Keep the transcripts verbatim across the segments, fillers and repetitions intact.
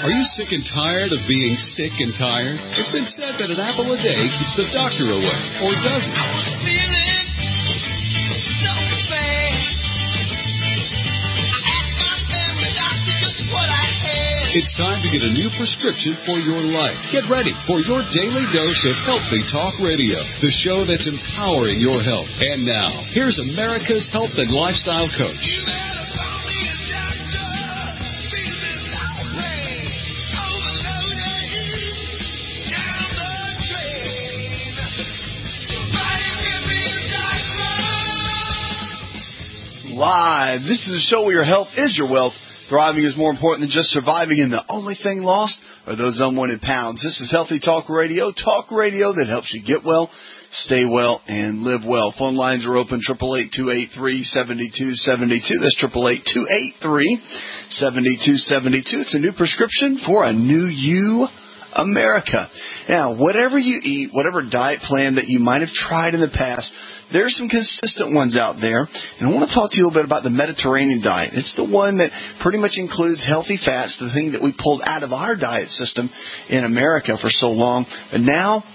Are you sick and tired of being sick and tired? It's been said that an apple a day keeps the doctor away, or does it? I was feeling so bad. I asked my family doctor just what I had. It's time to get a new prescription for your life. Get ready for your daily dose of Healthy Talk Radio, the show that's empowering your health. And now, here's America's health and lifestyle coach. You better call me a doctor. Feeling lonely, overloaded, down the drain. Somebody give me a doctor. Live. This is a show where your health is your wealth. Thriving is more important than just surviving, and the only thing lost are those unwanted pounds. This is Healthy Talk Radio, talk radio that helps you get well, stay well, and live well. Phone lines are open, eight eight eight, two eight three, seven two seven two. That's eight eight eight, two eight three, seven two seven two. It's a new prescription for a new you, America. Now, whatever you eat, whatever diet plan that you might have tried in the past, there's some consistent ones out there, and I want to talk to you a little bit about the Mediterranean diet. It's the one that pretty much includes healthy fats, the thing that we pulled out of our diet system in America for so long. But now,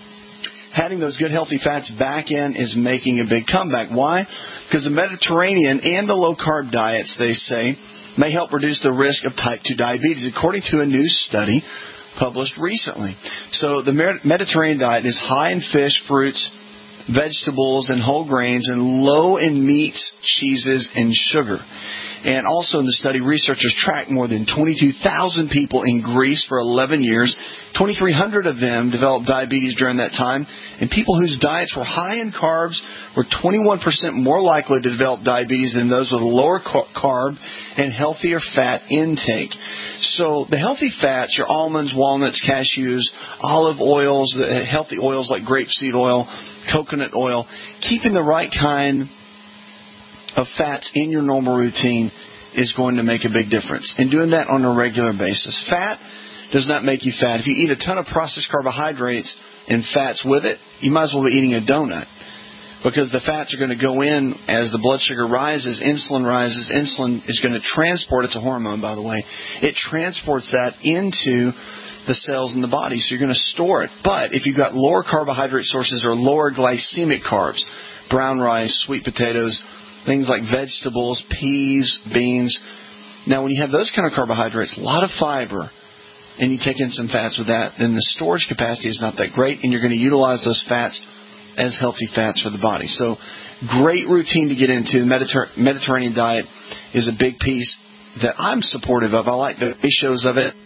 having those good healthy fats back in is making a big comeback. Why? Because the Mediterranean and the low-carb diets, they say, may help reduce the risk of type two diabetes, according to a new study published recently. So the Mediterranean diet is high in fish, fruits, vegetables, and whole grains, and low in meats, cheeses, and sugar. And also in the study, researchers tracked more than twenty-two thousand people in Greece for eleven years. twenty-three hundred of them developed diabetes during that time. And people whose diets were high in carbs were twenty-one percent more likely to develop diabetes than those with lower carb and healthier fat intake. So the healthy fats, your almonds, walnuts, cashews, olive oils, the healthy oils like grapeseed oil, coconut oil, keeping the right kind of fats in your normal routine is going to make a big difference. And doing that on a regular basis. Fat does not make you fat. If you eat a ton of processed carbohydrates and fats with it, you might as well be eating a donut. Because the fats are going to go in as the blood sugar rises, insulin rises. Insulin is going to transport, it's a hormone by the way, it transports that into the cells in the body, so you're going to store it. But if you've got lower carbohydrate sources or lower glycemic carbs, brown rice, sweet potatoes, things like vegetables, peas, beans. Now, when you have those kind of carbohydrates, a lot of fiber, and you take in some fats with that, then the storage capacity is not that great, and you're going to utilize those fats as healthy fats for the body. So, great routine to get into. The Mediter- Mediterranean diet is a big piece that I'm supportive of. I like the ratios of it.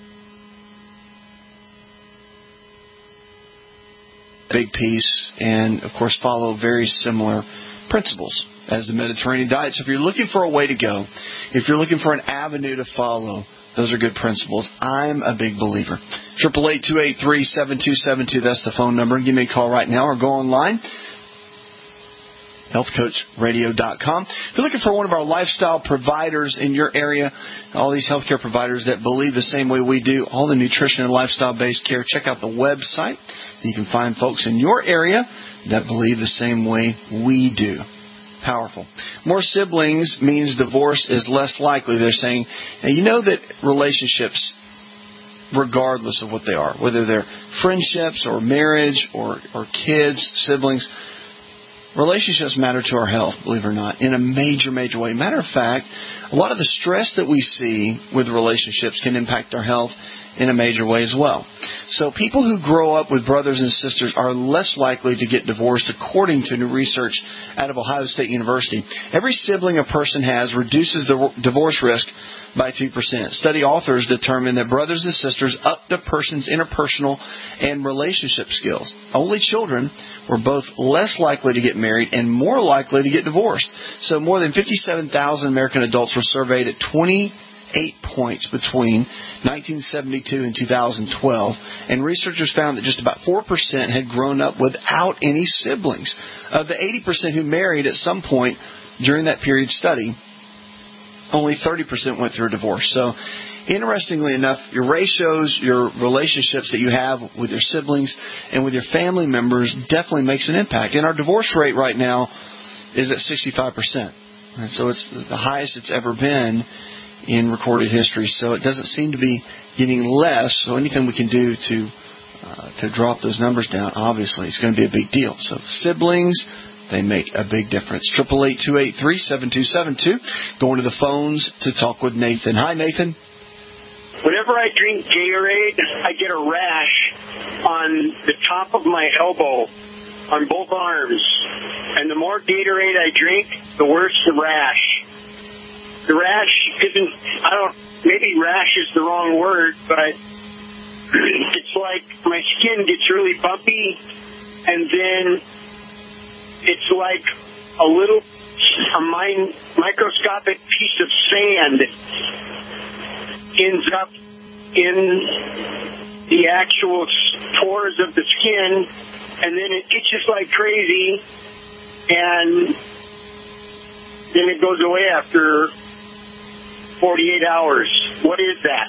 Big piece, and of course follow very similar principles as the Mediterranean diet. So if you're looking for a way to go, if you're looking for an avenue to follow, those are good principles. I'm a big believer. eight eight eight, two eight three, seven two seven two, that's the phone number. Give me a call right now or go online, health coach radio dot com. If you're looking for one of our lifestyle providers in your area, all these healthcare providers that believe the same way we do, all the nutrition and lifestyle-based care, check out the website. You can find folks in your area that believe the same way we do. Powerful. More siblings means divorce is less likely. They're saying, and you know that relationships, regardless of what they are, whether they're friendships or marriage or, or kids, siblings, relationships matter to our health, believe it or not, in a major, major way. Matter of fact, a lot of the stress that we see with relationships can impact our health in a major way as well. So people who grow up with brothers and sisters are less likely to get divorced, according to new research out of Ohio State University. Every sibling a person has reduces the divorce risk by two percent. Study authors determined that brothers and sisters up the person's interpersonal and relationship skills. Only children were both less likely to get married and more likely to get divorced. So more than fifty-seven thousand American adults were surveyed at twenty-eight points between nineteen seventy-two and two thousand twelve, and researchers found that just about four percent had grown up without any siblings. Of the eighty percent who married at some point during that period study, only thirty percent went through a divorce. So, interestingly enough, your ratios, your relationships that you have with your siblings and with your family members definitely makes an impact. And our divorce rate right now is at sixty-five percent. And so it's the highest it's ever been in recorded history. So it doesn't seem to be getting less. So anything we can do to uh, to drop those numbers down, obviously, it's going to be a big deal. So siblings, they make a big difference. Triple eight two eight three seven two seven two. Going to the phones to talk with Nathan. Hi, Nathan. Whenever I drink Gatorade, I get a rash on the top of my elbow, on both arms. And the more Gatorade I drink, the worse the rash. The rash isn't, I don't, maybe rash is the wrong word, but it's like my skin gets really bumpy, and then it's like a little, a min- microscopic piece of sand ends up in the actual pores of the skin, and then it itches like crazy, and then it goes away after forty-eight hours. What is that?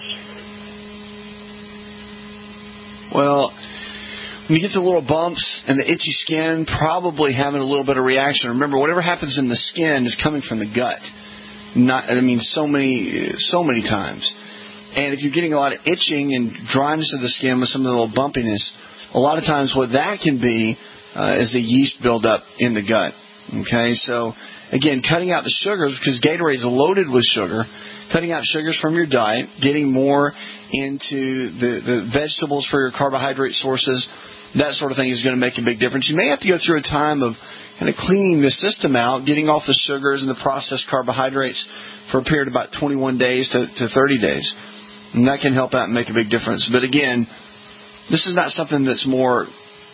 Well, when you get the little bumps and the itchy skin, probably having a little bit of reaction. Remember, whatever happens in the skin is coming from the gut. Not, I mean, so many, so many times. And if you're getting a lot of itching and dryness of the skin with some of the little bumpiness, a lot of times what that can be uh, is a yeast buildup in the gut. Okay, so again, cutting out the sugars, because Gatorade is loaded with sugar, cutting out sugars from your diet, getting more into the, the vegetables for your carbohydrate sources, that sort of thing is going to make a big difference. You may have to go through a time of kind of cleaning the system out, getting off the sugars and the processed carbohydrates for a period of about twenty-one days to, to thirty days. And that can help out and make a big difference. But again, this is not something that's more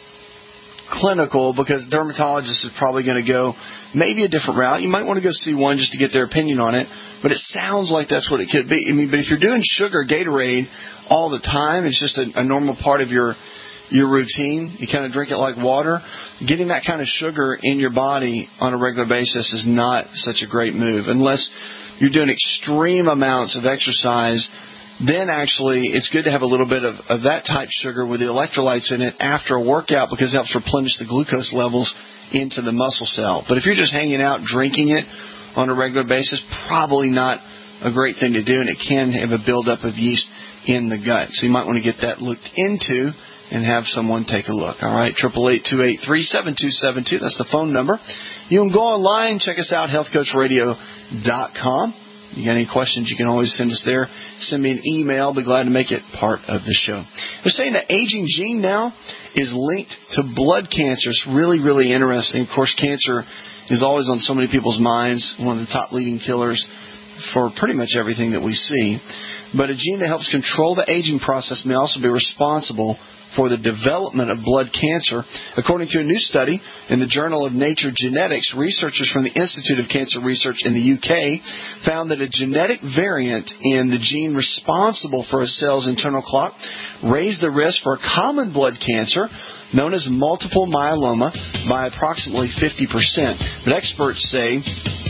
clinical, because a dermatologist is probably going to go maybe a different route. You might want to go see one just to get their opinion on it. But it sounds like that's what it could be. I mean, but if you're doing sugar Gatorade all the time, it's just a, a normal part of your your routine. You kind of drink it like water. Getting that kind of sugar in your body on a regular basis is not such a great move. Unless you're doing extreme amounts of exercise, then actually it's good to have a little bit of, of that type sugar with the electrolytes in it after a workout, because it helps replenish the glucose levels into the muscle cell. But if you're just hanging out drinking it on a regular basis, probably not a great thing to do, and it can have a buildup of yeast in the gut. So you might want to get that looked into and have someone take a look. All right, triple eight two eight three seven two seven two. That's the phone number. You can go online, check us out, health coach radio dot com. You got any questions, you can always send us there. Send me an email. I'll be glad to make it part of the show. They're saying the aging gene now is linked to blood cancer. It's really, really interesting. Of course, cancer is always on so many people's minds, one of the top leading killers for pretty much everything that we see. But a gene that helps control the aging process may also be responsible for the development of blood cancer. According to a new study in the Journal of Nature Genetics, researchers from the Institute of Cancer Research in the U K found that a genetic variant in the gene responsible for a cell's internal clock raised the risk for a common blood cancer known as multiple myeloma by approximately fifty percent. But experts say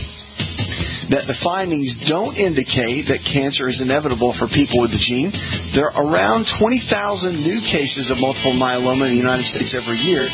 that the findings don't indicate that cancer is inevitable for people with the gene. There are around twenty thousand new cases of multiple myeloma in the United States every year.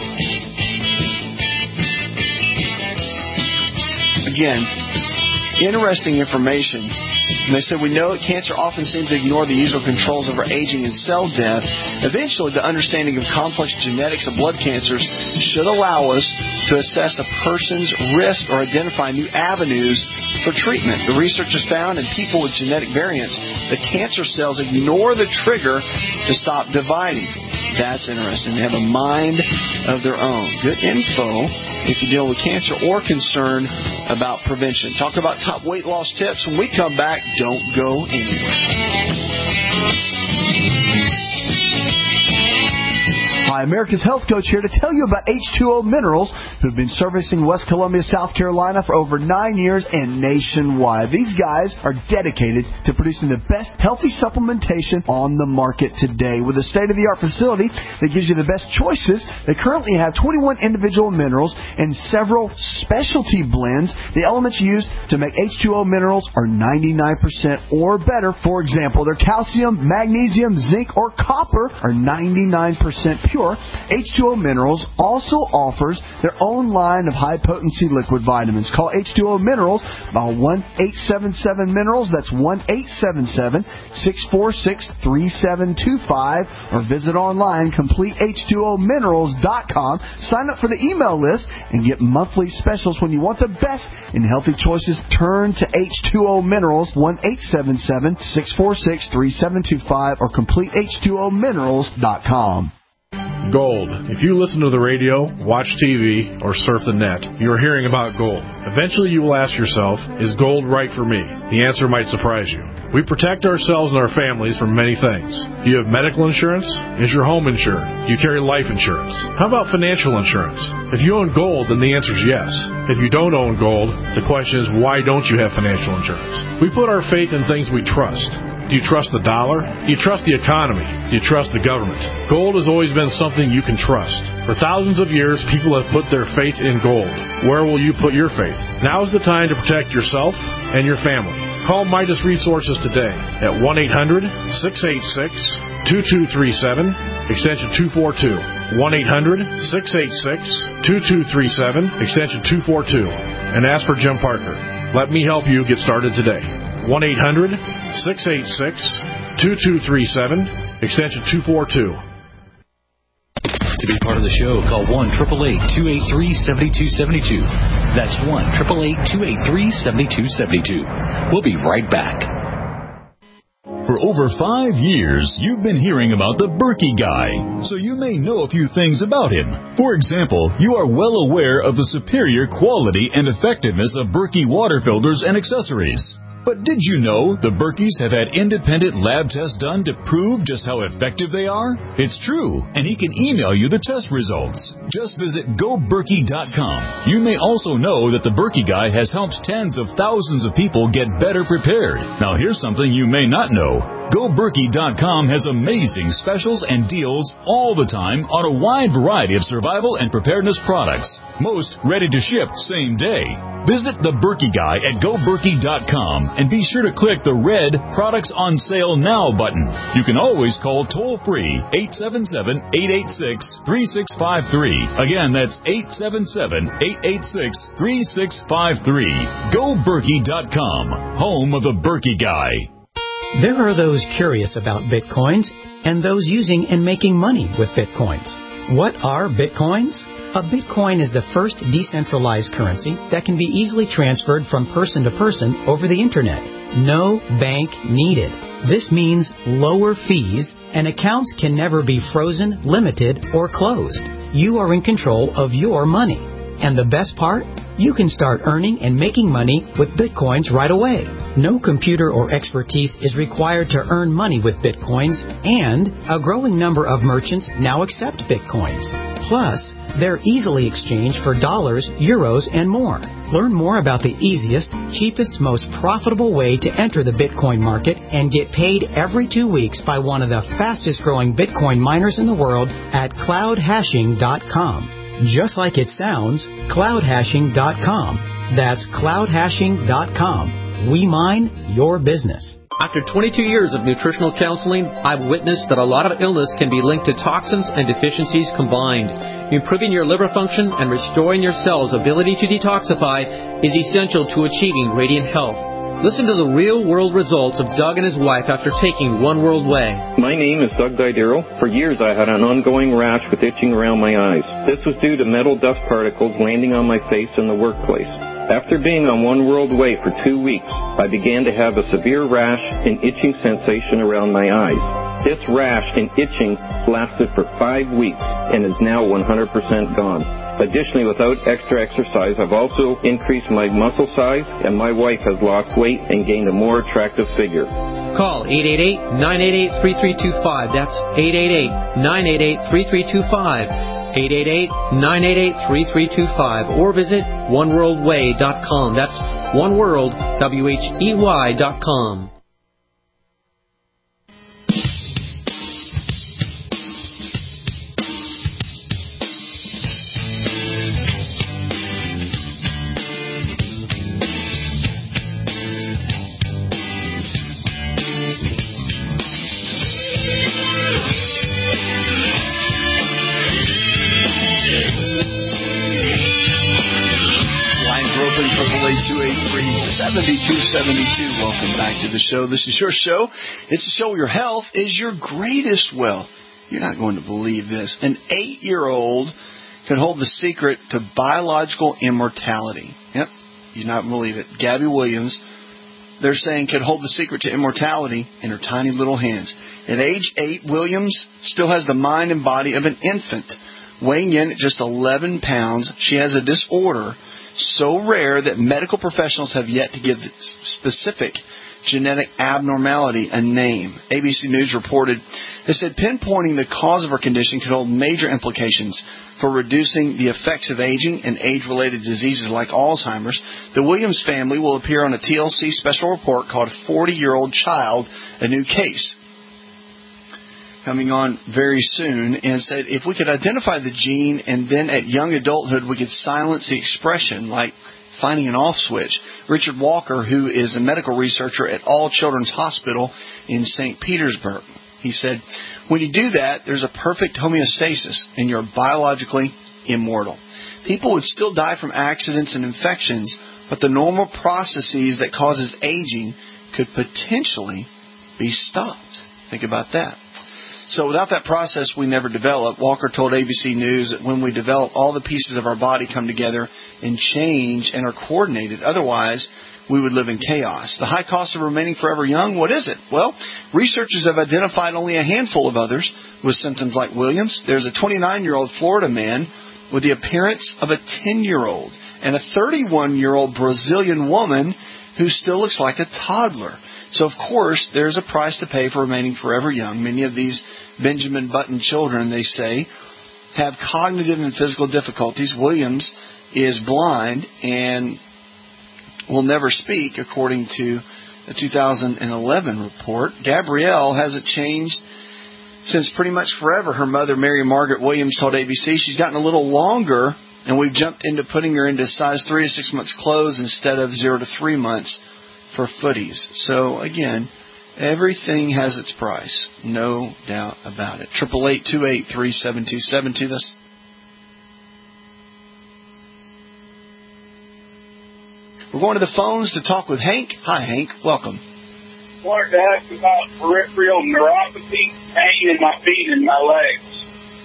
Again, interesting information. And they said, we know that cancer often seems to ignore the usual controls over aging and cell death. Eventually, the understanding of complex genetics of blood cancers should allow us to assess a person's risk or identify new avenues for treatment. The researchers found in people with genetic variants that cancer cells ignore the trigger to stop dividing. That's interesting. They have a mind of their own. Good info if you deal with cancer or concerned about prevention. Talk about top weight loss tips. When we come back, don't go anywhere. Hi, America's Health Coach here to tell you about H two O Minerals, who've been servicing West Columbia, South Carolina for over nine years and nationwide. These guys are dedicated to producing the best healthy supplementation on the market today. With a state-of-the-art facility that gives you the best choices, they currently have twenty-one individual minerals and several specialty blends. The elements used to make H two O Minerals are ninety-nine percent or better. For example, their calcium, magnesium, zinc, or copper are ninety-nine percent pure. pure, H two O Minerals also offers their own line of high-potency liquid vitamins. Call H two O Minerals by one eight seven seven Minerals. That's one eight seven seven, six four six, three seven two five. Or visit online, complete H two O minerals dot com. Sign up for the email list and get monthly specials. When you want the best in healthy choices, turn to H two O Minerals, one eight seven seven, six four six, three seven two five, or complete H two O minerals dot com. Gold. If you listen to the radio, watch T V, or surf the net, you are hearing about gold. Eventually you will ask yourself, is gold right for me? The answer might surprise you. We protect ourselves and our families from many things. Do you have medical insurance? Is your home insured? Do you carry life insurance? How about financial insurance? If you own gold, then the answer is yes. If you don't own gold, the question is, why don't you have financial insurance? We put our faith in things we trust. Do you trust the dollar? Do you trust the economy? Do you trust the government? Gold has always been something you can trust. For thousands of years, people have put their faith in gold. Where will you put your faith? Now is the time to protect yourself and your family. Call Midas Resources today at one eight hundred, six eight six, two two three seven, extension two four two. one eight hundred, six eight six, two two three seven, extension two four two. And ask for Jim Parker. Let me help you get started today. one eight hundred, six eight six, two two three seven, extension two four two. To be part of the show, call one eight eight eight, two eight three, seven two seven two. That's one eight eight eight, two eight three, seven two seven two. We'll be right back. For over five years, you've been hearing about the Berkey Guy, so you may know a few things about him. For example, you are well aware of the superior quality and effectiveness of Berkey water filters and accessories. But did you know the Berkeys have had independent lab tests done to prove just how effective they are? It's true, and he can email you the test results. Just visit go berkey dot com. You may also know that the Berkey Guy has helped tens of thousands of people get better prepared. Now here's something you may not know. go berkey dot com has amazing specials and deals all the time on a wide variety of survival and preparedness products. Most ready to ship same day. Visit the Berkey Guy at go berkey dot com and be sure to click the red Products on Sale Now button. You can always call toll-free eight seven seven, eight eight six, three six five three. Again, that's eight seven seven, eight eight six, three six five three. go berkey dot com, home of the Berkey Guy. There are those curious about Bitcoins and those using and making money with Bitcoins. What are Bitcoins? A Bitcoin is the first decentralized currency that can be easily transferred from person to person over the Internet. No bank needed. This means lower fees, and accounts can never be frozen, limited, or closed. You are in control of your money. And the best part? You can start earning and making money with Bitcoins right away. No computer or expertise is required to earn money with Bitcoins, and a growing number of merchants now accept Bitcoins. Plus, they're easily exchanged for dollars, euros, and more. Learn more about the easiest, cheapest, most profitable way to enter the Bitcoin market and get paid every two weeks by one of the fastest growing Bitcoin miners in the world at cloud hashing dot com. Just like it sounds, cloud hashing dot com. That's cloud hashing dot com. We mine your business. After twenty-two years of nutritional counseling, I've witnessed that a lot of illness can be linked to toxins and deficiencies combined. Improving your liver function and restoring your cells' ability to detoxify is essential to achieving radiant health. Listen to the real-world results of Doug and his wife after taking One World Way. My name is Doug Didero. For years I had an ongoing rash with itching around my eyes. This was due to metal dust particles landing on my face in the workplace. After being on One World Way for two weeks, I began to have a severe rash and itching sensation around my eyes. This rash and itching lasted for five weeks and is now one hundred percent gone. Additionally, without extra exercise, I've also increased my muscle size, and my wife has lost weight and gained a more attractive figure. Call eight eight eight, nine eight eight, three three two five. That's eight eight eight, nine eight eight, three three two five. eight eight eight, nine eight eight, three three two five. Or visit one world way dot com. That's one world, W H E Y dot com. seventy-two. Welcome back to the show. This is your show. It's a show where your health is your greatest wealth. You're not going to believe this. An eight-year-old can hold the secret to biological immortality. Yep, you're not going to believe it. Gabby Williams, they're saying, could hold the secret to immortality in her tiny little hands. At age eight, Williams still has the mind and body of an infant. Weighing in at just eleven pounds, she has a disorder so rare that medical professionals have yet to give the specific genetic abnormality a name. A B C News reported, they said pinpointing the cause of her condition could hold major implications for reducing the effects of aging and age-related diseases like Alzheimer's. The Williams family will appear on a T L C special report called forty-Year-Old Child, a New Case, coming on very soon, and said if we could identify the gene and then at young adulthood we could silence the expression, like finding an off switch. Richard Walker, who is a medical researcher at All Children's Hospital in Saint Petersburg, he said, when you do that, there's a perfect homeostasis and you're biologically immortal. People would still die from accidents and infections, but the normal processes that causes aging could potentially be stopped. Think about that. So without that process, we never develop. Walker told A B C News that when we develop, all the pieces of our body come together and change and are coordinated. Otherwise, we would live in chaos. The high cost of remaining forever young, what is it? Well, researchers have identified only a handful of others with symptoms like Williams. There's a twenty-nine-year-old Florida man with the appearance of a ten-year-old and a thirty-one-year-old Brazilian woman who still looks like a toddler. So, of course, there's a price to pay for remaining forever young. Many of these Benjamin Button children, they say, have cognitive and physical difficulties. Williams is blind and will never speak, according to a two thousand eleven report. Gabrielle hasn't changed since pretty much forever. Her mother, Mary Margaret Williams, told A B C she's gotten a little longer, and we've jumped into putting her into size three to six months clothes instead of zero to three months for footies. So, again, everything has its price. No doubt about it. eight eight eight, two eight three, seven two seven two. This. We're going to the phones to talk with Hank. Hi, Hank. Welcome. I wanted to ask about peripheral neuropathy, pain in my feet and my legs.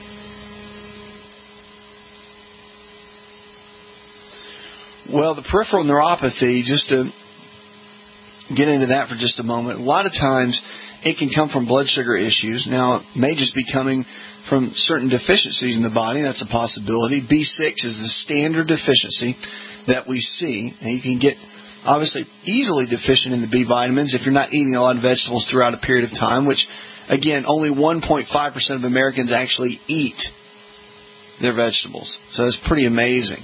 Well, the peripheral neuropathy, just to get into that for just a moment, a lot of times it can come from blood sugar issues. Now, it may just be coming from certain deficiencies in the body. That's a possibility. B six is the standard deficiency that we see. And you can get, obviously, easily deficient in the B vitamins if you're not eating a lot of vegetables throughout a period of time, which, again, only one point five percent of Americans actually eat their vegetables. So it's pretty amazing.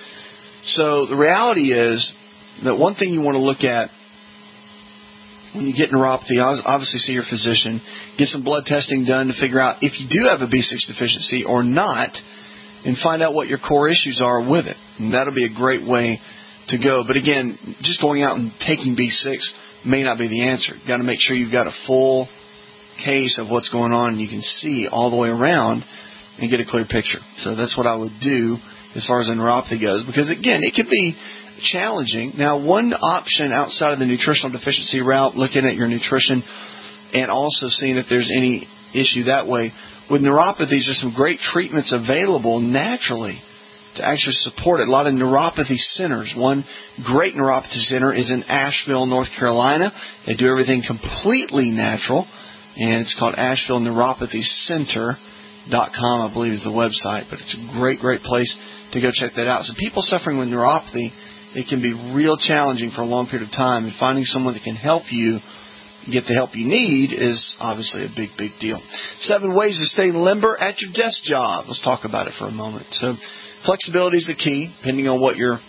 So the reality is that one thing you want to look at when you get neuropathy, obviously see your physician, get some blood testing done to figure out if you do have a B six deficiency or not, and find out what your core issues are with it. And that'll be a great way to go. But again, just going out and taking B six may not be the answer. You've got to make sure you've got a full case of what's going on and you can see all the way around and get a clear picture. So that's what I would do as far as the neuropathy goes, because again, it could be challenging. Now, one option outside of the nutritional deficiency route, looking at your nutrition and also seeing if there's any issue that way. With neuropathies, there's some great treatments available naturally to actually support it. A lot of neuropathy centers. One great neuropathy center is in Asheville, North Carolina. They do everything completely natural, and it's called Asheville Neuropathy Center dot com, I believe is the website. But it's a great, great place to go check that out. So people suffering with neuropathy, it can be real challenging for a long period of time, and finding someone that can help you get the help you need is obviously a big, big deal. Seven ways to stay limber at your desk job. Let's talk about it for a moment. So flexibility is the key, depending on what your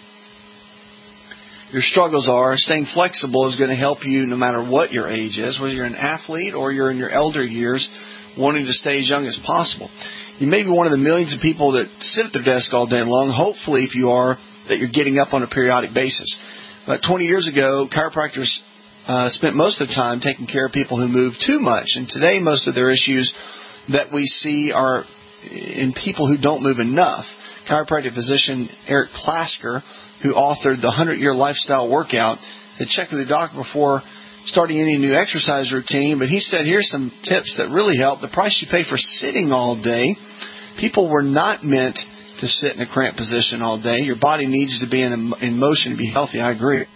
your struggles are. Staying flexible is going to help you no matter what your age is, whether you're an athlete or you're in your elder years, wanting to stay as young as possible. You may be one of the millions of people that sit at their desk all day long. Hopefully, if you are, that you're getting up on a periodic basis. About twenty years ago, chiropractors uh, spent most of the time taking care of people who move too much. And today, most of their issues that we see are in people who don't move enough. Chiropractic physician Eric Plasker, who authored the hundred-year Lifestyle Workout, to check with your doctor before starting any new exercise routine. But he said, here's some tips that really help. The price you pay for sitting all day. People were not meant to sit in a cramped position all day. Your body needs to be in, in motion to be healthy. I agree.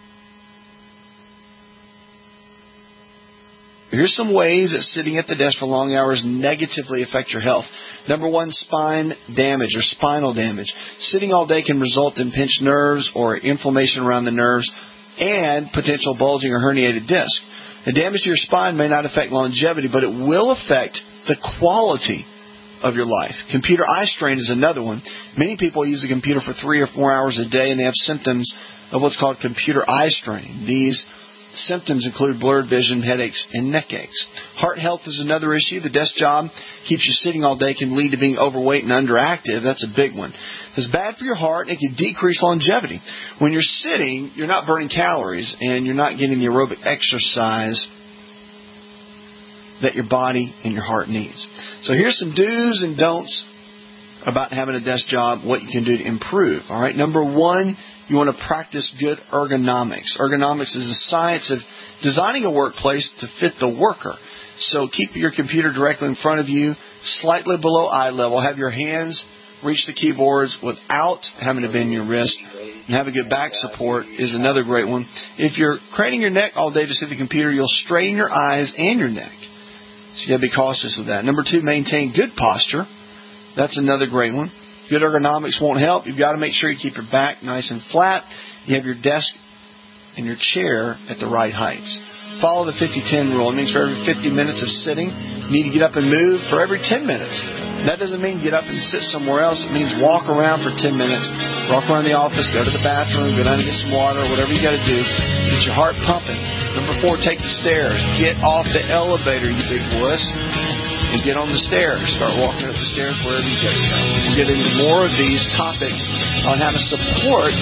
Here's some ways that sitting at the desk for long hours negatively affect your health. Number one, spine damage or spinal damage. Sitting all day can result in pinched nerves or inflammation around the nerves and potential bulging or herniated disc. The damage to your spine may not affect longevity, but it will affect the quality of your life. Computer eye strain is another one. Many people use a computer for three or four hours a day, and they have symptoms of what's called computer eye strain. These symptoms include blurred vision, headaches, and neck aches. Heart health is another issue. The desk job keeps you sitting all day, can lead to being overweight and underactive. That's a big one. It's bad for your heart, and it can decrease longevity. When you're sitting, you're not burning calories, and you're not getting the aerobic exercise that your body and your heart needs. So here's some do's and don'ts about having a desk job, what you can do to improve. All right, number one, you want to practice good ergonomics. Ergonomics is the science of designing a workplace to fit the worker. So keep your computer directly in front of you, slightly below eye level. Have your hands reach the keyboards without having to bend your wrist. And have a good back support is another great one. If you're craning your neck all day to see the computer, you'll strain your eyes and your neck. So you got to be cautious of that. Number two, maintain good posture. That's another great one. Good ergonomics won't help. You've got to make sure you keep your back nice and flat. You have your desk and your chair at the right heights. Follow the fifty ten rule. It means for every fifty minutes of sitting, you need to get up and move for every ten minutes. That doesn't mean get up and sit somewhere else. It means walk around for ten minutes. Walk around the office, go to the bathroom, go down and get some water, whatever you got to do. Get your heart pumping. Number four, take the stairs. Get off the elevator, you big wuss, and get on the stairs. Start walking up the stairs wherever you go. We'll get into more of these topics on how to support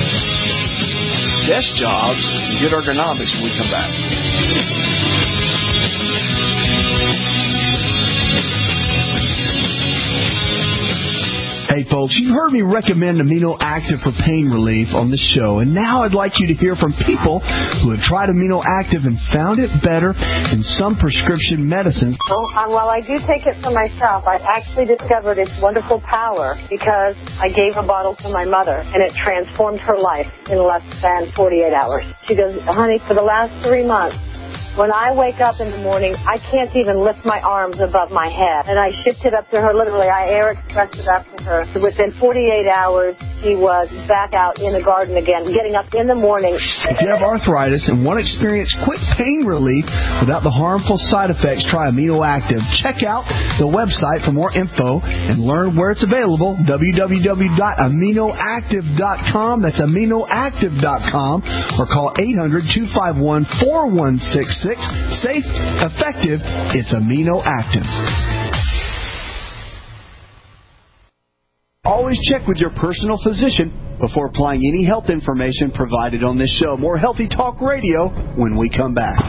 desk jobs and good ergonomics when we come back. Hey folks, you've heard me recommend Amino Active for pain relief on the show, and now I'd like you to hear from people who have tried Amino Active and found it better than some prescription medicines. Well, um, while I do take it for myself, I actually discovered its wonderful power because I gave a bottle to my mother, and it transformed her life in less than forty-eight hours. She goes, honey, for the last three months, when I wake up in the morning, I can't even lift my arms above my head. And I shipped it up to her, literally. I air expressed it up to her. So within forty-eight hours, she was back out in the garden again, getting up in the morning. If you have arthritis and want to experience quick pain relief without the harmful side effects, try Amino Active. Check out the website for more info and learn where it's available, w w w dot amino active dot com. That's amino active dot com. Or call eight hundred, two five one, four one six six. Safe, effective, it's Amino Active. Always check with your personal physician before applying any health information provided on this show. More Healthy Talk Radio when we come back.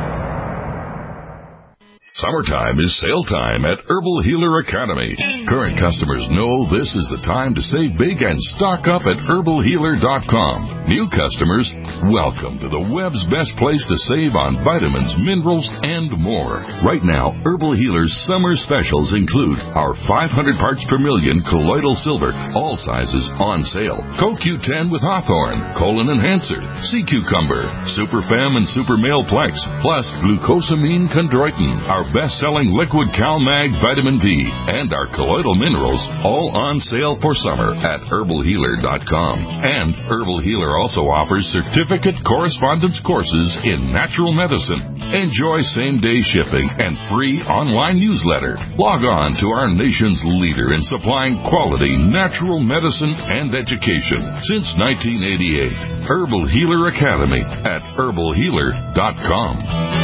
Summertime is sale time at Herbal Healer Academy. Current customers know this is the time to save big and stock up at herbal healer dot com. New customers, welcome to the web's best place to save on vitamins, minerals, and more. Right now, Herbal Healer's summer specials include our five hundred parts per million colloidal silver, all sizes on sale. Co Q ten with Hawthorne, Colon Enhancer, Sea Cucumber, Super Fem and Super Male Plex, plus Glucosamine Chondroitin, our best-selling liquid CalMag Vitamin B, and our colloidal minerals, all on sale for summer at herbal healer dot com. And Herbal Healer also offers certificate correspondence courses in natural medicine. Enjoy same-day shipping and free online newsletter. Log on to our nation's leader in supplying quality natural medicine and education since nineteen eighty-eight. Herbal Healer Academy at herbal healer dot com.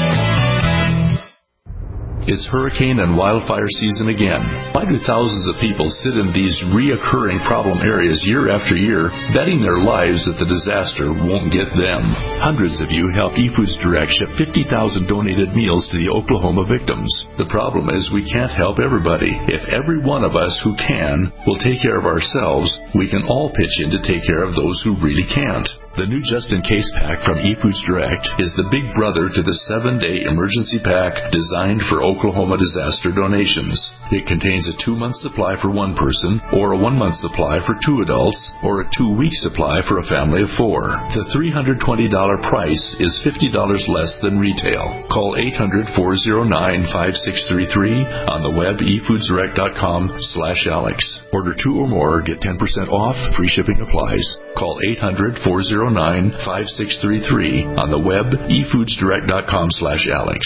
It's hurricane and wildfire season again. Why do thousands of people sit in these reoccurring problem areas year after year, betting their lives that the disaster won't get them? Hundreds of you help eFoods Direct ship fifty thousand donated meals to the Oklahoma victims. The problem is we can't help everybody. If every one of us who can will take care of ourselves, we can all pitch in to take care of those who really can't. The new just-in-case pack from eFoods Direct is the big brother to the seven-day emergency pack designed for Oklahoma disaster donations. It contains a two-month supply for one person, or a one-month supply for two adults, or a two-week supply for a family of four. The three hundred twenty dollars price is fifty dollars less than retail. Call eight hundred, four oh nine, five six three three on the web e foods direct dot com slash Alex. Order two or more, get ten percent off, free shipping applies. Call eight hundred, four oh nine, five six three three on the web e foods direct dot com slash Alex.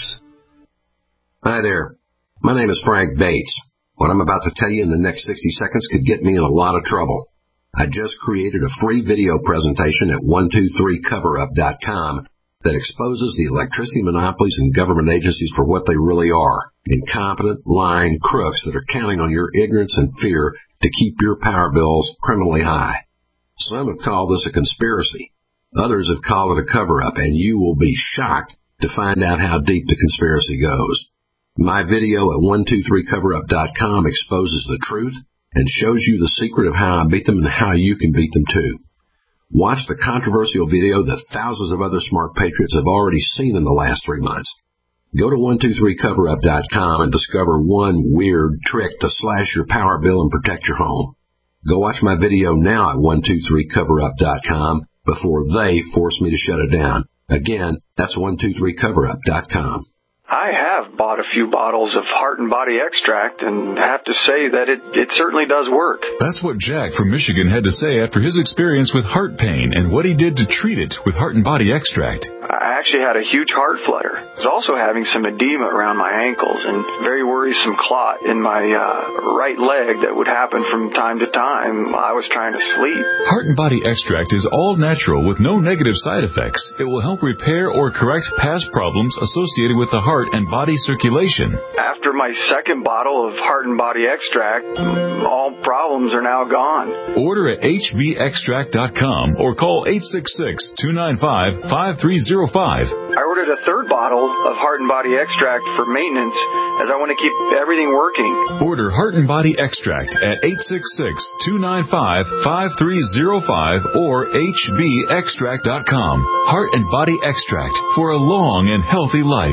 Hi there. My name is Frank Bates. What I'm about to tell you in the next sixty seconds could get me in a lot of trouble. I just created a free video presentation at one two three cover up dot com that exposes the electricity monopolies and government agencies for what they really are, incompetent, lying crooks that are counting on your ignorance and fear to keep your power bills criminally high. Some have called this a conspiracy. Others have called it a cover-up, and you will be shocked to find out how deep the conspiracy goes. My video at one two three cover up dot com exposes the truth and shows you the secret of how I beat them and how you can beat them too. Watch the controversial video that thousands of other smart patriots have already seen in the last three months. Go to one two three cover up dot com and discover one weird trick to slash your power bill and protect your home. Go watch my video now at one two three cover up dot com before they force me to shut it down. Again, that's one two three cover up dot com. I have bought a few bottles of Heart and Body Extract and have to say that it, it certainly does work. That's what Jack from Michigan had to say after his experience with heart pain and what he did to treat it with Heart and Body Extract. I actually had a huge heart flutter. I was also having some edema around my ankles and very worrisome clot in my uh, right leg that would happen from time to time while I was trying to sleep. Heart and Body Extract is all natural with no negative side effects. It will help repair or correct past problems associated with the heart and body circulation. After my second bottle of Heart and Body Extract, all problems are now gone. Order at h b extract dot com or call eight six six, two nine five, five three zero five. I ordered a third bottle of Heart and Body Extract for maintenance as I want to keep everything working. Order Heart and Body Extract at eight six six, two nine five, five three zero five or h b extract dot com. Heart and Body Extract for a long and healthy life.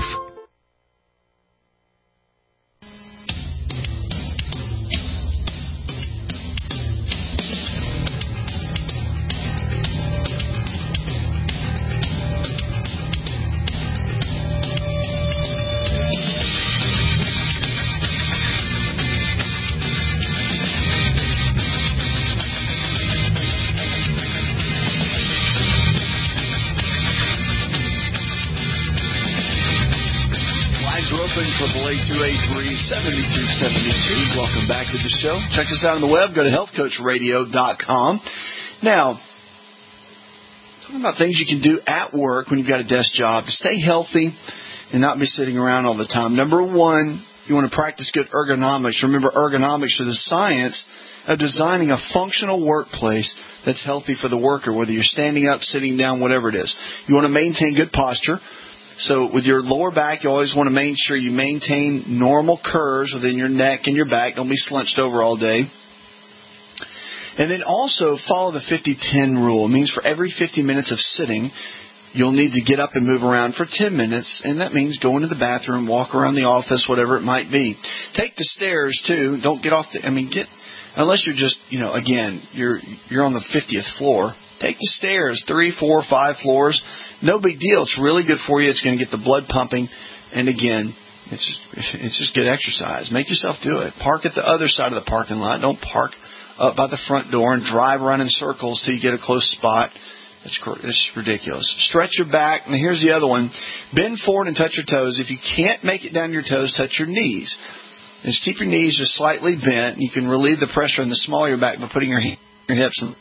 Welcome back to the show. Check us out on the web. Go to health coach radio dot com. Now, talking about things you can do at work when you've got a desk job to stay healthy and not be sitting around all the time. Number one, you want to practice good ergonomics. Remember, ergonomics are the science of designing a functional workplace that's healthy for the worker, whether you're standing up, sitting down, whatever it is. You want to maintain good posture. So with your lower back, you always want to make sure you maintain normal curves within your neck and your back. Don't be slunched over all day. And then also follow the fifty ten rule. It means for every fifty minutes of sitting, you'll need to get up and move around for ten minutes. And that means go into the bathroom, walk around the office, whatever it might be. Take the stairs, too. Don't get off the, I mean, get, unless you're just, you know, again, you're you're on the fiftieth floor. Take the stairs, three, four, five floors. No big deal. It's really good for you. It's going to get the blood pumping. And again, it's just, it's just good exercise. Make yourself do it. Park at the other side of the parking lot. Don't park up by the front door and drive around in circles till you get a close spot. It's, it's ridiculous. Stretch your back. And here's the other one. Bend forward and touch your toes. If you can't make it down your toes, touch your knees. And just keep your knees just slightly bent. You can relieve the pressure in the small of your back by putting your, your hips in.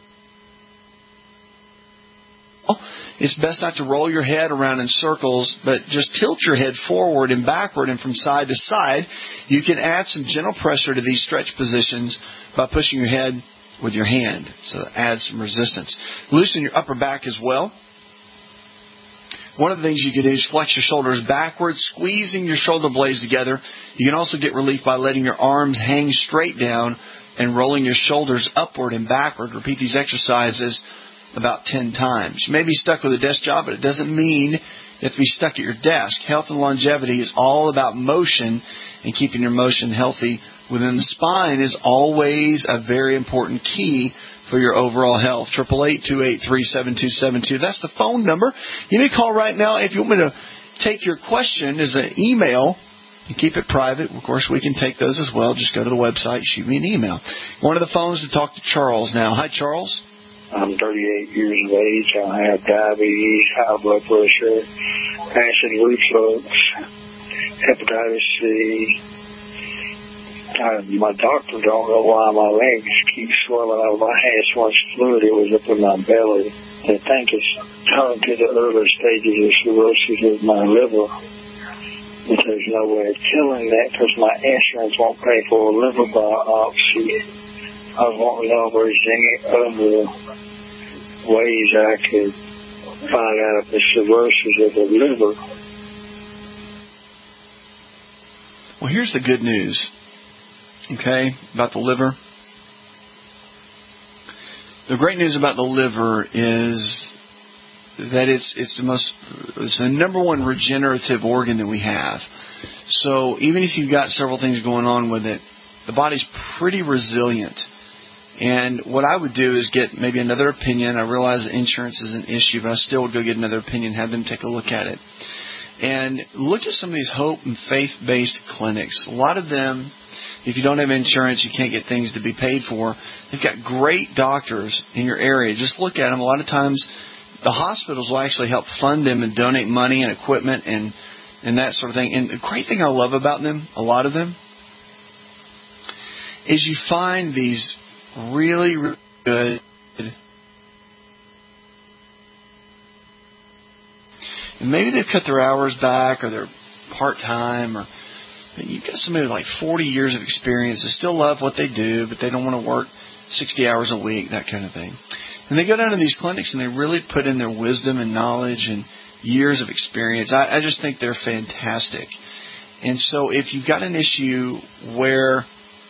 It's best not to roll your head around in circles, but just tilt your head forward and backward and from side to side. You can add some gentle pressure to these stretch positions by pushing your head with your hand. So add some resistance. Loosen your upper back as well. One of the things you can do is flex your shoulders backwards, squeezing your shoulder blades together. You can also get relief by letting your arms hang straight down and rolling your shoulders upward and backward. Repeat these exercises about ten times. You may be stuck with a desk job, but it doesn't mean you have to be stuck at your desk. Health and longevity is all about motion, and keeping your motion healthy within the spine is always a very important key for your overall health. eight eight eight, two eight three, seven two seven two. That's the phone number. You may call right now. If you want me to take your question as an email and keep it private, of course, we can take those as well. Just go to the website, shoot me an email. One of the phones to talk to Charles now. Hi, Charles. I'm thirty-eight years of age. I have diabetes, high blood pressure, acid reflux, hepatitis C. I, my doctor don't know why my legs keep swelling out. I had so much fluid, it was up in my belly. They think it's coming to the early stages of cirrhosis of my liver. But there's no way of killing that because my insurance won't pay for a liver biopsy. I was wanting to know if there's any other ways I could find out if it's cirrhosis of the liver. Well, here's the good news, okay, about the liver. The great news about the liver is that it's it's the most it's the number one regenerative organ that we have. So even if you've got several things going on with it, the body's pretty resilient. And what I would do is get maybe another opinion. I realize that insurance is an issue, but I still would go get another opinion, have them take a look at it. And look at some of these hope and faith-based clinics. A lot of them, if you don't have insurance, you can't get things to be paid for. They've got great doctors in your area. Just look at them. A lot of times the hospitals will actually help fund them and donate money and equipment and, and that sort of thing. And the great thing I love about them, a lot of them, is you find these really, really good and maybe they've cut their hours back or they're part-time or you've got somebody with like forty years of experience that still love what they do, but they don't want to work sixty hours a week, that kind of thing. And they go down to these clinics and they really put in their wisdom and knowledge and years of experience. I, I just think they're fantastic. And so if you've got an issue where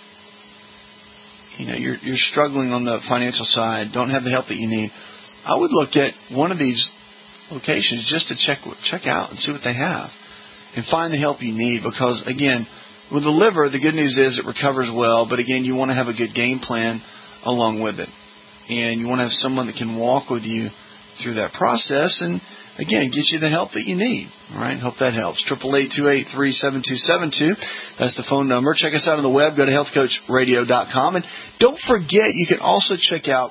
you know you're, you're struggling on the financial side, don't have the help that you need, I would look at one of these locations just to check check out and see what they have and find the help you need. Because again, with the liver, the good news is it recovers well, but again, you want to have a good game plan along with it, and you want to have someone that can walk with you through that process and again get you the help that you need. All right, hope that helps. eight eight eight, two eight three, seven two seven two. That's the phone number. Check us out on the web. Go to health coach radio dot com, and don't forget you can also check out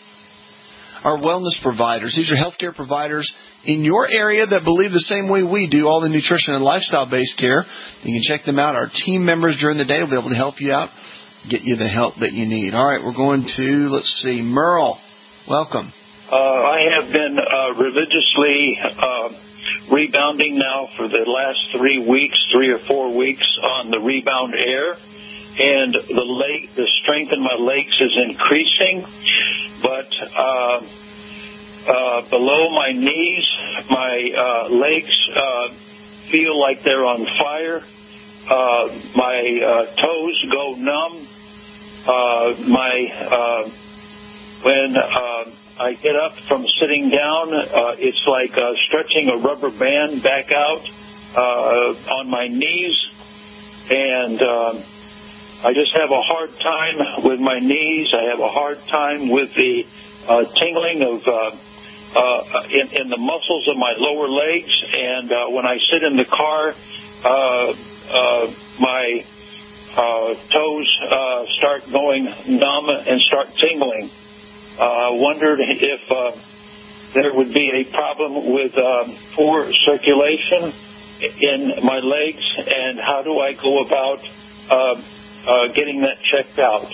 our wellness providers. These are healthcare providers in your area that believe the same way we do, all the nutrition and lifestyle-based care. You can check them out. Our team members during the day will be able to help you out, get you the help that you need. All right, we're going to, let's see, Merle. Welcome. Uh, I have been uh, religiously uh, rebounding now for the last three weeks, three or four weeks on the Rebound Air. And the leg, the strength in my legs is increasing, but uh, uh, below my knees, my uh, legs uh, feel like they're on fire. Uh, my uh, toes go numb. Uh, my uh, when uh, I get up from sitting down, uh, it's like uh, stretching a rubber band back out uh, on my knees, and uh, I just have a hard time with my knees. I have a hard time with the uh, tingling of uh, uh, in, in the muscles of my lower legs. And uh, when I sit in the car, uh, uh, my uh, toes uh, start going numb and start tingling. I uh, wondered if uh, there would be a problem with uh, poor circulation in my legs, and how do I go about uh, Uh, getting that checked out.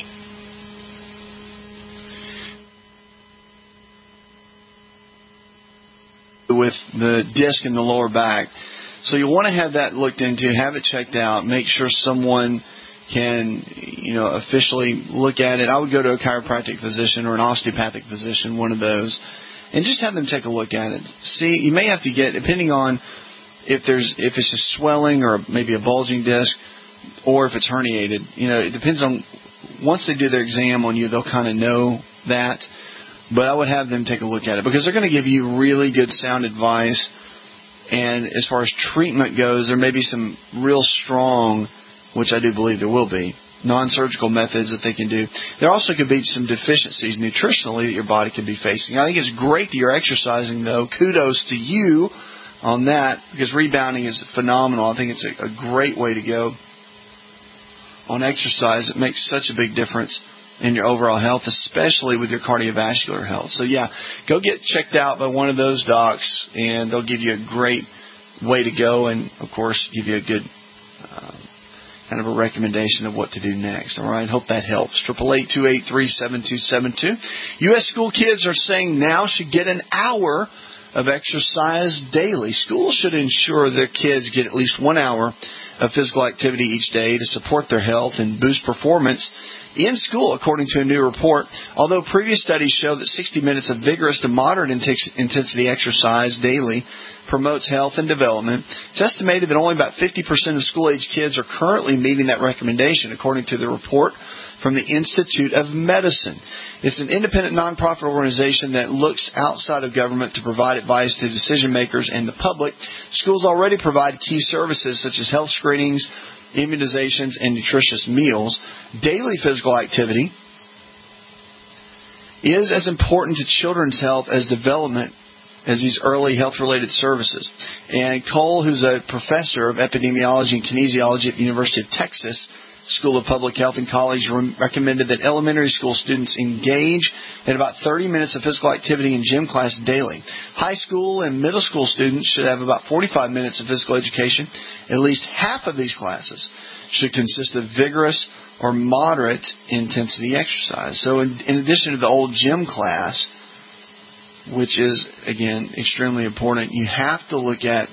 With the disc in the lower back. So you want to have that looked into, have it checked out, make sure someone can, you know, officially look at it. I would go to a chiropractic physician or an osteopathic physician, one of those, and just have them take a look at it. See, you may have to get, depending on if there's, if it's just swelling or maybe a bulging disc, or if it's herniated. You know, it depends on, once they do their exam on you, they'll kind of know that. But I would have them take a look at it because they're going to give you really good sound advice. And as far as treatment goes, there may be some real strong, which I do believe there will be, non-surgical methods that they can do. There also could be some deficiencies nutritionally that your body could be facing. I think it's great that you're exercising, though. Kudos to you on that, because rebounding is phenomenal. I think it's a, a great way to go on exercise. It makes such a big difference in your overall health, especially with your cardiovascular health. So, yeah, go get checked out by one of those docs, and they'll give you a great way to go and, of course, give you a good uh, kind of a recommendation of what to do next. All right, hope that helps. eight eight eight, two eight three, seven two seven two. U S school kids are saying now should get an hour of exercise daily. Schools should ensure their kids get at least one hour of physical activity each day to support their health and boost performance in school, according to a new report. Although previous studies show that sixty minutes of vigorous to moderate intensity exercise daily promotes health and development, it's estimated that only about fifty percent of school-age kids are currently meeting that recommendation, according to the report from the Institute of Medicine. It's an independent nonprofit organization that looks outside of government to provide advice to decision makers and the public. Schools already provide key services such as health screenings, immunizations, and nutritious meals. Daily physical activity is as important to children's health as development as these early health-related services. And Cole, who's a professor of epidemiology and kinesiology at the University of Texas School of Public Health and College, recommended that elementary school students engage in about thirty minutes of physical activity in gym class daily. High school and middle school students should have about forty-five minutes of physical education. At least half of these classes should consist of vigorous or moderate intensity exercise. So in, in addition to the old gym class, which is, again, extremely important, you have to look at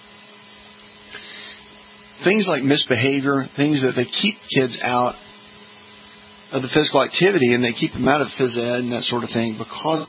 things like misbehavior, things that they keep kids out of the physical activity and they keep them out of phys ed and that sort of thing because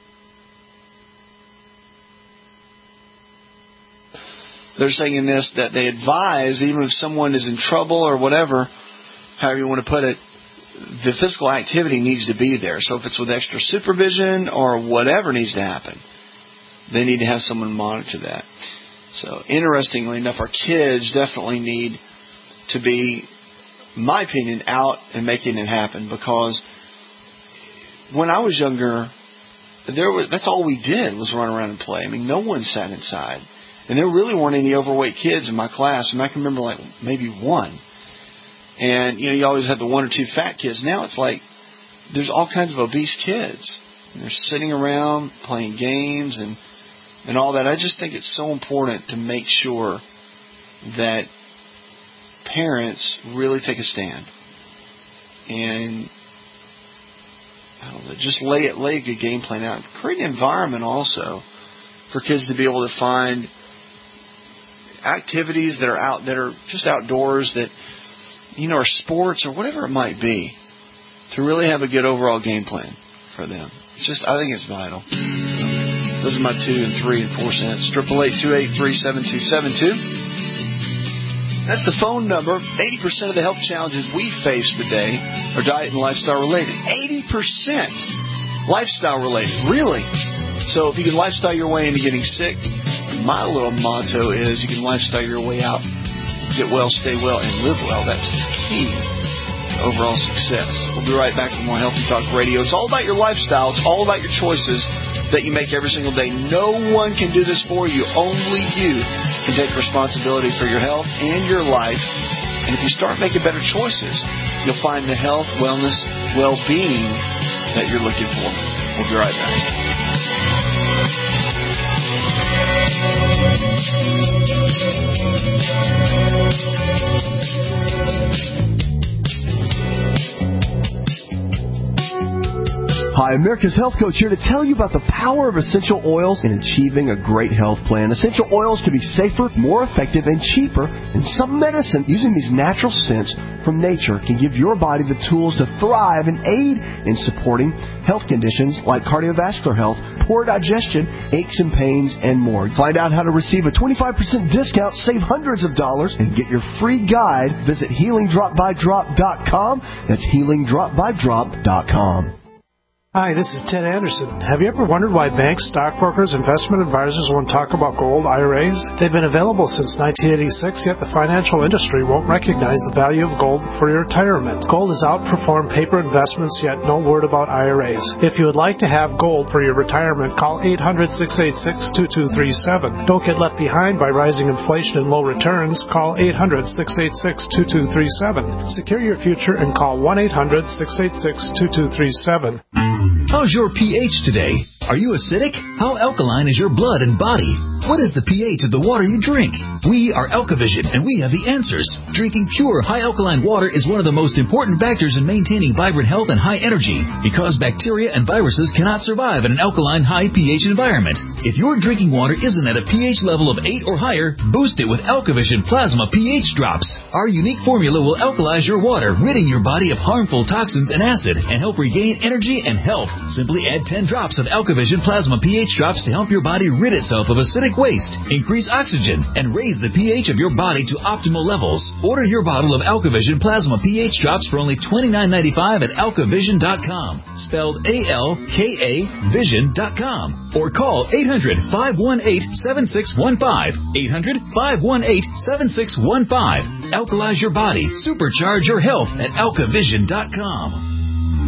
they're saying in this that they advise, even if someone is in trouble or whatever, however you want to put it, the physical activity needs to be there. So if it's with extra supervision or whatever needs to happen, they need to have someone monitor that. So interestingly enough, our kids definitely need to be, in my opinion, out and making it happen, because when I was younger, there was that's all we did was run around and play. I mean, no one sat inside. And there really weren't any overweight kids in my class. And I can remember like maybe one. And, you know, you always had the one or two fat kids. Now it's like there's all kinds of obese kids. And they're sitting around playing games and and all that. I just think it's so important to make sure that parents really take a stand and I don't know, just lay it, lay a good game plan out. Create an environment also for kids to be able to find activities that are out that are just outdoors that, you know, or sports or whatever it might be, to really have a good overall game plan for them. It's just, I think it's vital. Those are my two and three and four cents. Triple eight two eight three seven two seven two. That's the phone number. Eighty percent of the health challenges we face today are diet and lifestyle related. Eighty percent lifestyle related. Really? So if you can lifestyle your way into getting sick, my little motto is you can lifestyle your way out. Get well, stay well, and live well. That's the key to overall success. We'll be right back with more Healthy Talk Radio. It's all about your lifestyle. It's all about your choices that you make every single day. No one can do this for you. Only you can take responsibility for your health and your life. And if you start making better choices, you'll find the health, wellness, well-being that you're looking for. We'll be right back. Hi, America's Health Coach here to tell you about the power of essential oils in achieving a great health plan. Essential oils can be safer, more effective, and cheaper than some medicine. Using these natural scents from nature can give your body the tools to thrive and aid in supporting health conditions like cardiovascular health, poor digestion, aches and pains, and more. Find out how to receive a twenty-five percent discount, save hundreds of dollars, and get your free guide. Visit healing drop by drop dot com. That's healing drop by drop dot com. Hi, this is Ted Anderson. Have you ever wondered why banks, stockbrokers, investment advisors won't talk about gold I R As? They've been available since nineteen eighty-six, yet the financial industry won't recognize the value of gold for your retirement. Gold has outperformed paper investments, yet no word about I R As. If you would like to have gold for your retirement, call eight hundred, six eight six, two two three seven. Don't get left behind by rising inflation and low returns. Call eight hundred, six eight six, two two three seven. Secure your future and call one eight hundred, six eight six, two two three seven. How's your pH today? Are you acidic? How alkaline is your blood and body? What is the pH of the water you drink? We are Alkavision, and we have the answers. Drinking pure, high-alkaline water is one of the most important factors in maintaining vibrant health and high energy, because bacteria and viruses cannot survive in an alkaline, high pH environment. If your drinking water isn't at a pH level of eight or higher, boost it with Alkavision Plasma pH Drops. Our unique formula will alkalize your water, ridding your body of harmful toxins and acid, and help regain energy and health. Simply add ten drops of Alkavision Plasma pH Drops to help your body rid itself of acidic waste, increase oxygen, and raise the pH of your body to optimal levels. Order your bottle of Alkavision Plasma pH Drops for only twenty-nine ninety-five at alkavision dot com, spelled A L K A vision dot com, or call eight hundred, five one eight, seven six one five, eight hundred, five one eight, seven six one five. Alkalize your body, supercharge your health at alkavision dot com.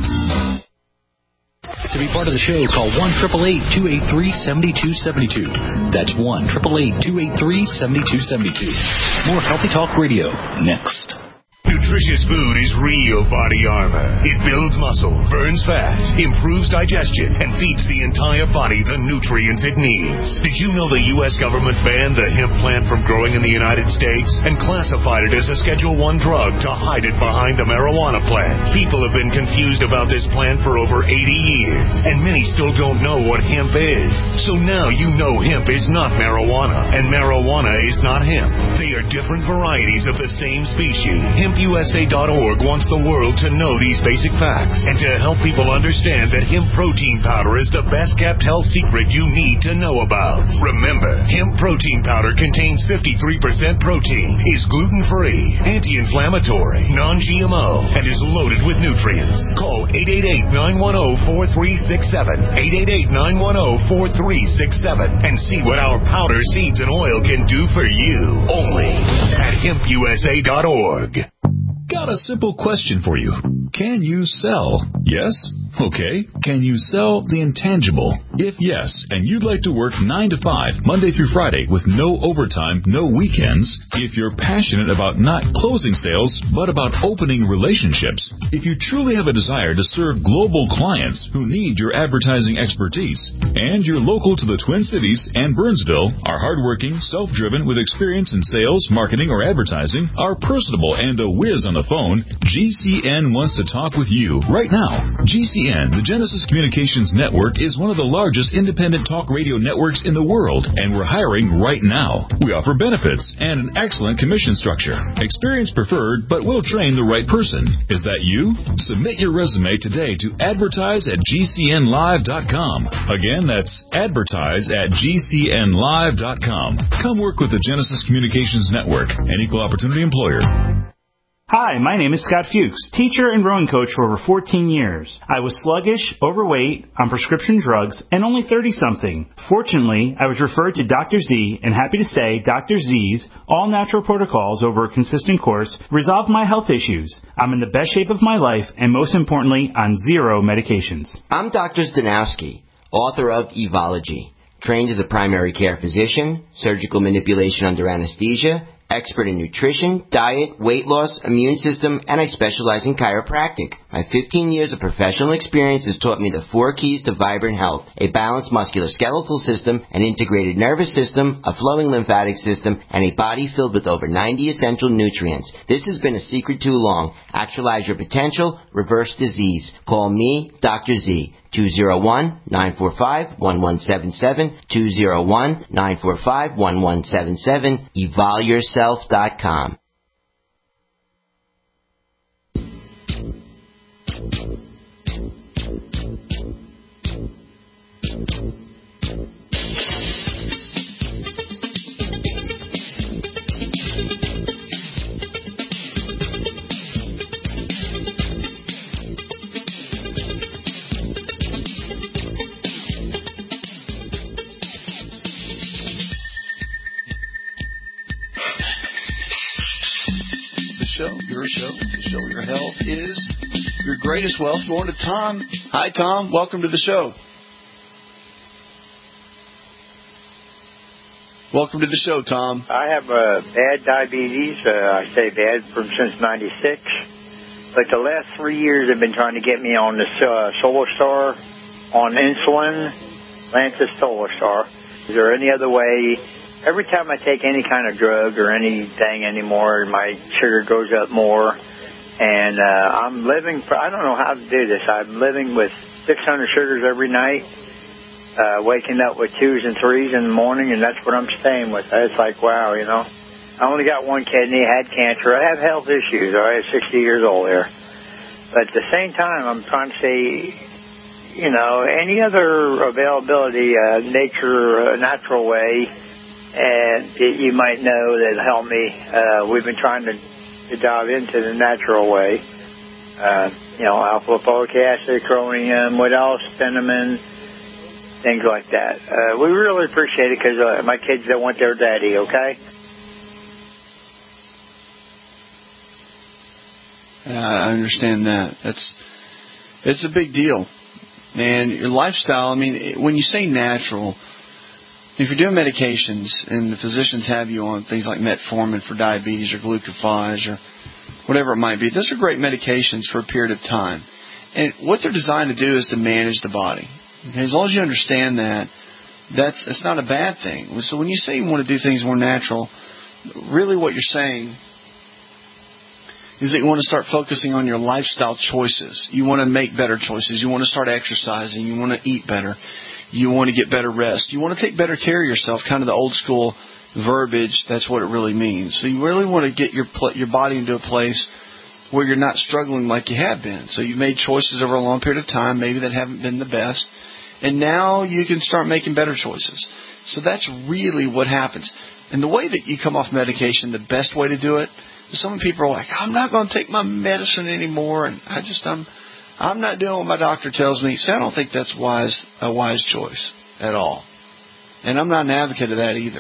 To be part of the show, call one eight eight eight, two eight three, seven two seven two. That's one eight eight eight, two eight three, seven two seven two. More Healthy Talk Radio next. Nutritious food is real body armor. It builds muscle, burns fat, improves digestion, and feeds the entire body the nutrients it needs. Did you know the U S government banned the hemp plant from growing in the United States and classified it as a Schedule one drug to hide it behind the marijuana plant? People have been confused about this plant for over eighty years, and many still don't know what hemp is. So now you know hemp is not marijuana, and marijuana is not hemp. They are different varieties of the same species. Hemp U S A dot org wants the world to know these basic facts and to help people understand that hemp protein powder is the best kept health secret you need to know about. Remember, hemp protein powder contains fifty-three percent protein, is gluten-free, anti-inflammatory, non-G M O, and is loaded with nutrients. Call eight eight eight, nine one zero, four three six seven, eight eight eight, nine one zero, four three six seven, and see what our powder, seeds, and oil can do for you. Only at hemp U S A dot org. Got a simple question for you. Can you sell? Yes? Okay. Can you sell the intangible? If yes, and you'd like to work nine to five, Monday through Friday, with no overtime, no weekends, if you're passionate about not closing sales, but about opening relationships, if you truly have a desire to serve global clients who need your advertising expertise, and you're local to the Twin Cities and Burnsville, are hardworking, self-driven, with experience in sales, marketing, or advertising, are personable, and a whiz on the phone, G C N wants to talk with you right now. G C N, the Genesis Communications Network, is one of the largest independent talk radio networks in the world, and we're hiring right now. We offer benefits and an excellent commission structure. Experience preferred, but we'll train the right person. Is that you? Submit your resume today to advertise at G C N live dot com. Again, that's advertise at G C N live dot com. Come work with the Genesis Communications Network, an equal opportunity employer. Hi, my name is Scott Fuchs, teacher and rowing coach for over fourteen years. I was sluggish, overweight, on prescription drugs, and only thirty-something. Fortunately, I was referred to Doctor Z, and happy to say Doctor Z's all-natural protocols over a consistent course resolved my health issues. I'm in the best shape of my life, and most importantly, on zero medications. I'm Doctor Zdanowski, author of Evology, trained as a primary care physician, surgical manipulation under anesthesia, expert in nutrition, diet, weight loss, immune system, and I specialize in chiropractic. My fifteen years of professional experience has taught me the four keys to vibrant health: a balanced musculoskeletal system, an integrated nervous system, a flowing lymphatic system, and a body filled with over ninety essential nutrients. This has been a secret too long. Actualize your potential, reverse disease. Call me, Doctor Z. two oh one, nine four five, one one seven seven, two oh one, nine four five, one one seven seven, evol yourself dot com. The show where your health is your greatest wealth. Going to Tom. Hi, Tom. Welcome to the show. Welcome to the show, Tom. I have uh, bad diabetes. Uh, I say bad from since ninety-six. But the last three years have been trying to get me on this uh, Solar Star, on insulin, Lantus Solar Star. Is there any other way? Every time I take any kind of drug or anything anymore, my sugar goes up more. And uh, I'm living, for, I don't know how to do this. I'm living with six hundred sugars every night. Uh, waking up with twos and threes in the morning, and that's what I'm staying with. It's like, wow, you know. I only got one kidney, had cancer. I have health issues. I am sixty years old there. But at the same time, I'm trying to say, you know, any other availability, uh, nature, uh, natural way, and it, you might know that'll help me. Uh, we've been trying to, to dive into the natural way. Uh, you know, alpha-lipoic acid, chromium, what else, cinnamon, things like that. Uh, we really appreciate it because uh, my kids don't want their daddy, okay? Yeah, I understand that. That's it's a big deal. And your lifestyle, I mean, when you say natural, if you're doing medications and the physicians have you on things like metformin for diabetes or glucophage or whatever it might be, those are great medications for a period of time. And what they're designed to do is to manage the body. Okay, as long as you understand that, that's it's not a bad thing. So when you say you want to do things more natural, really what you're saying is that you want to start focusing on your lifestyle choices. You want to make better choices. You want to start exercising. You want to eat better. You want to get better rest. You want to take better care of yourself, kind of the old school verbiage. That's what it really means. So you really want to get your your body into a place where you're not struggling like you have been. So you've made choices over a long period of time, maybe that haven't been the best. And now you can start making better choices. So that's really what happens. And the way that you come off medication, the best way to do it, some people are like, I'm not going to take my medicine anymore, and I just, I'm I'm not doing what my doctor tells me. See, I don't think that's wise a wise choice at all. And I'm not an advocate of that either.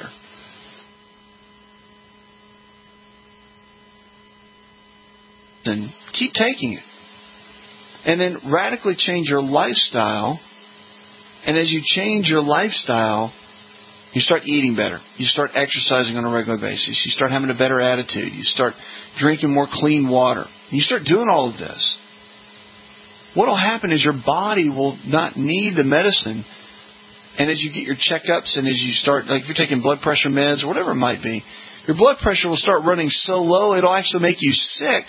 And keep taking it. And then radically change your lifestyle. And as you change your lifestyle, you start eating better. You start exercising on a regular basis. You start having a better attitude. You start drinking more clean water. You start doing all of this. What will happen is your body will not need the medicine. And as you get your checkups and as you start, like if you're taking blood pressure meds or whatever it might be, your blood pressure will start running so low it'll actually make you sick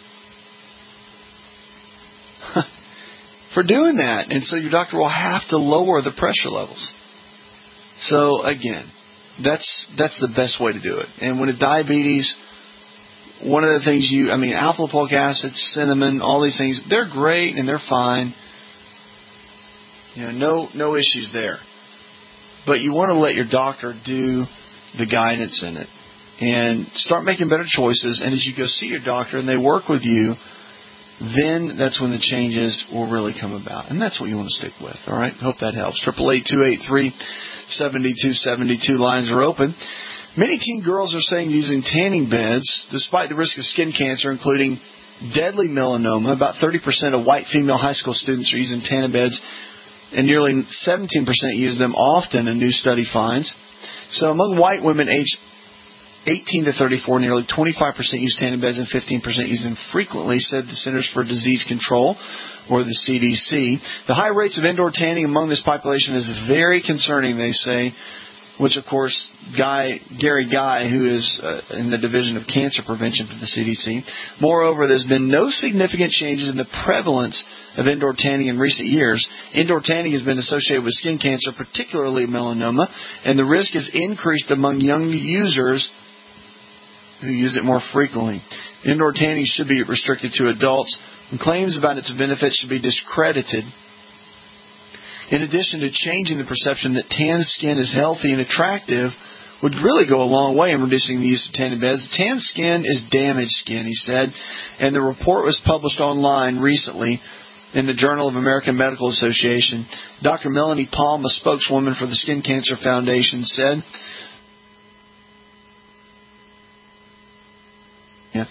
for doing that. And so your doctor will have to lower the pressure levels. So again, that's that's the best way to do it. And when it's diabetes, one of the things you, I mean, alpha-lipoic acid, cinnamon, all these things, they're great and they're fine. You know, no no issues there. But you want to let your doctor do the guidance in it and start making better choices. And as you go see your doctor and they work with you, then that's when the changes will really come about. And that's what you want to stick with. All right? Hope that helps. triple eight, two eight three, seven two seven two lines are open. Many teen girls are saying using tanning beds, despite the risk of skin cancer, including deadly melanoma. About thirty percent of white female high school students are using tanning beds, and nearly seventeen percent use them often, a new study finds. So among white women aged eighteen to thirty-four, nearly twenty-five percent use tanning beds and fifteen percent use them frequently, said the Centers for Disease Control, or the C D C. The high rates of indoor tanning among this population is very concerning, they say, which, of course, Guy Gary Guy, who is uh, in the Division of Cancer Prevention for the C D C. Moreover, there's been no significant changes in the prevalence of indoor tanning in recent years. Indoor tanning has been associated with skin cancer, particularly melanoma, and the risk is increased among young users who use it more frequently. Indoor tanning should be restricted to adults, and claims about its benefits should be discredited. In addition to changing the perception that tan skin is healthy and attractive, would really go a long way in reducing the use of tanning beds. Tan skin is damaged skin, he said, and the report was published online recently in the Journal of American Medical Association. Doctor Melanie Palm, a spokeswoman for the Skin Cancer Foundation, said, Yeah.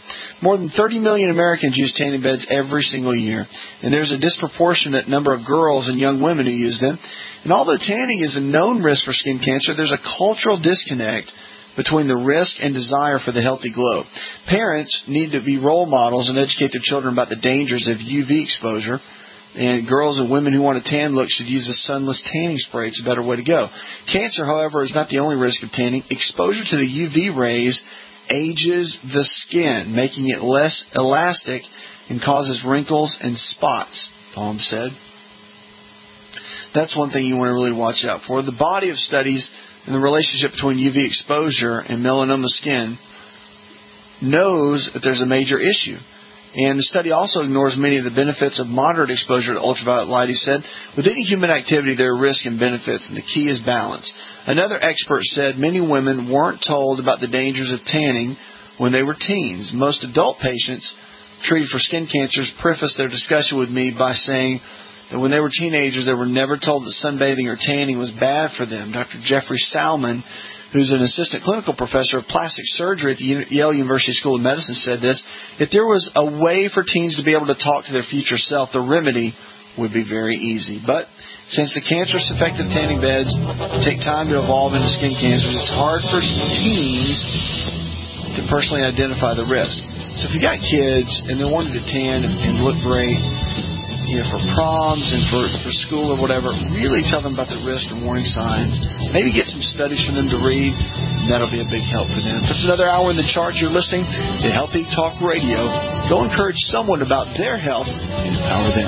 More than thirty million Americans use tanning beds every single year, and there's a disproportionate number of girls and young women who use them. And although tanning is a known risk for skin cancer, there's a cultural disconnect between the risk and desire for the healthy glow. Parents need to be role models and educate their children about the dangers of U V exposure. And girls and women who want a tan look should use a sunless tanning spray. It's a better way to go. Cancer, however, is not the only risk of tanning. Exposure to the U V rays ages the skin, making it less elastic and causes wrinkles and spots, Palm said. That's one thing you want to really watch out for. The body of studies and the relationship between U V exposure and melanoma skin knows that there's a major issue. And the study also ignores many of the benefits of moderate exposure to ultraviolet light. He said, with any human activity, there are risks and benefits, and the key is balance. Another expert said many women weren't told about the dangers of tanning when they were teens. Most adult patients treated for skin cancers prefaced their discussion with me by saying that when they were teenagers, they were never told that sunbathing or tanning was bad for them. Doctor Jeffrey Salmon, who's an assistant clinical professor of plastic surgery at the Yale University School of Medicine, said this: if there was a way for teens to be able to talk to their future self, the remedy would be very easy. But since the cancerous effect of tanning beds take time to evolve into skin cancers, it's hard for teens to personally identify the risk. So if you got kids and they wanted to tan and, and look great, you know, for proms and for, for school or whatever, really tell them about the risk and warning signs. Maybe get some studies for them to read, and that'll be a big help for them. That's another hour in the charge. You're listening to Healthy Talk Radio. Go encourage someone about their health and empower them.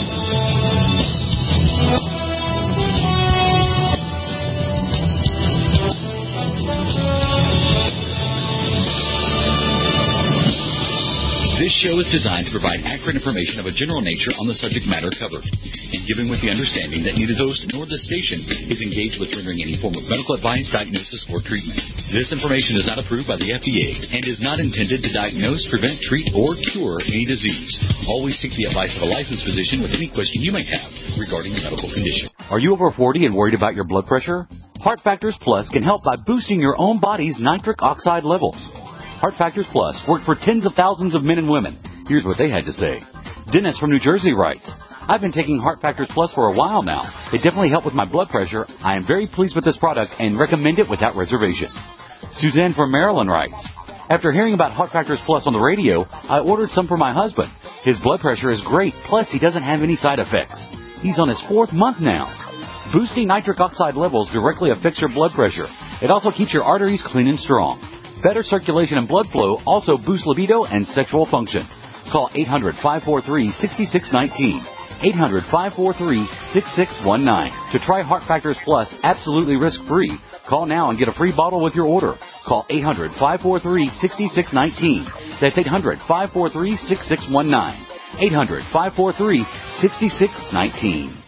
This show is designed to provide accurate information of a general nature on the subject matter covered, and given with the understanding that neither host nor the station is engaged with rendering any form of medical advice, diagnosis, or treatment. This information is not approved by the F D A and is not intended to diagnose, prevent, treat, or cure any disease. Always seek the advice of a licensed physician with any question you may have regarding a medical condition. Are you over forty and worried about your blood pressure? Heart Factors Plus can help by boosting your own body's nitric oxide levels. Heart Factors Plus worked for tens of thousands of men and women. Here's what they had to say. Dennis from New Jersey writes, I've been taking Heart Factors Plus for a while now. It definitely helped with my blood pressure. I am very pleased with this product and recommend it without reservation. Suzanne from Maryland writes, after hearing about Heart Factors Plus on the radio, I ordered some for my husband. His blood pressure is great, plus he doesn't have any side effects. He's on his fourth month now. Boosting nitric oxide levels directly affects your blood pressure. It also keeps your arteries clean and strong. Better circulation and blood flow also boosts libido and sexual function. Call eight hundred, five four three, six six one nine, eight hundred, five four three, six six one nine. To try Heart Factors Plus absolutely risk-free, call now and get a free bottle with your order. Call eight hundred, five four three, six six one nine. That's eight hundred, five four three, six six one nine. eight hundred, five four three, six six one nine.